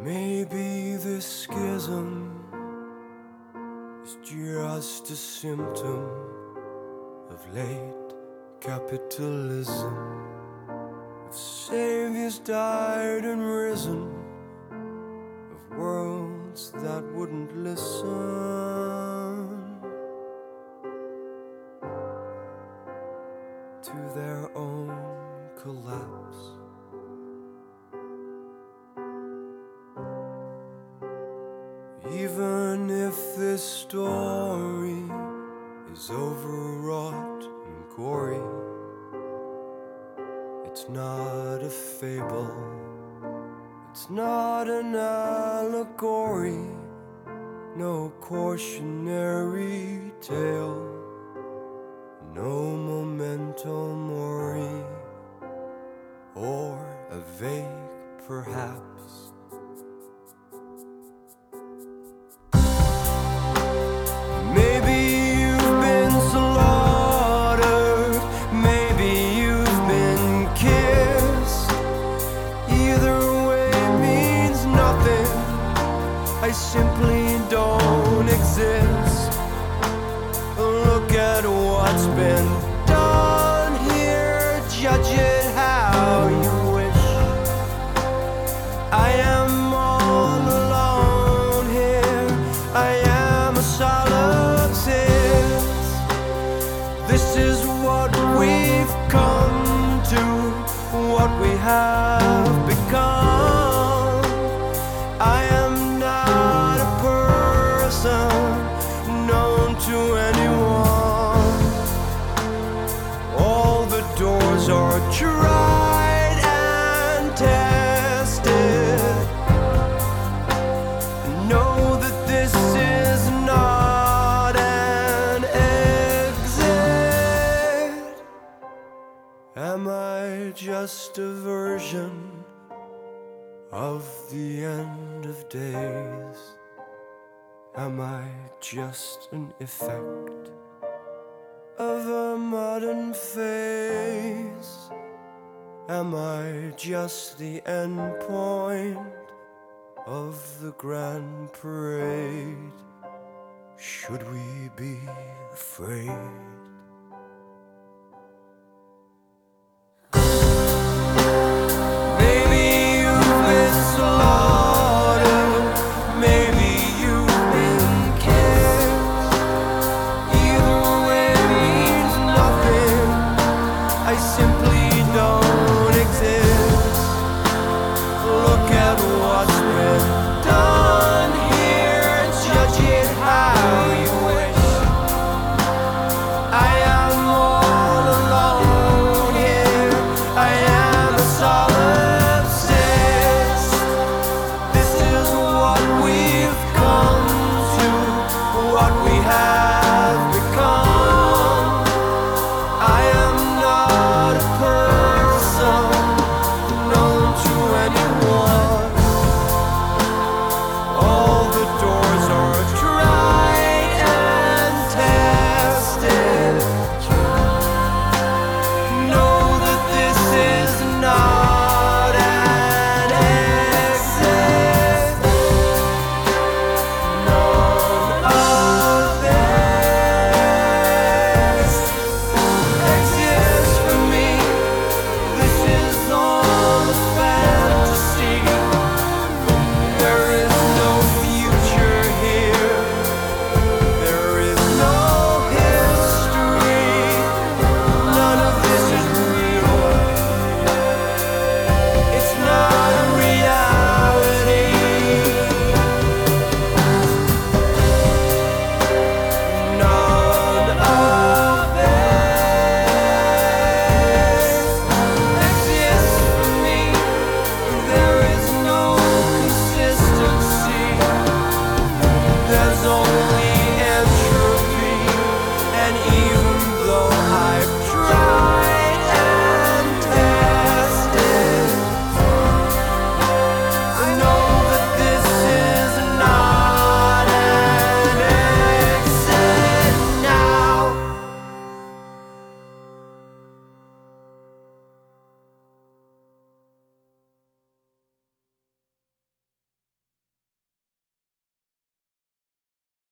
Maybe this schism is just a symptom of late capitalism, of saviors died and risen, of worlds that wouldn't listen to their own collapse. Even if this story is overwrought and gory, it's not a fable, it's not an allegory, no cautionary tale, no memento mori, or a vague perhaps. I simply don't exist. Look at what's been done here, judge it how you wish. I am all alone here, I am a solipsist. This is what we've come to, what we have become. I am known to anyone. All the doors are tried and tested. Know that this is not an exit. Am I just a version of the end of days? Am I just an effect of a modern phase? Am I just the end point of the grand parade? Should we be afraid?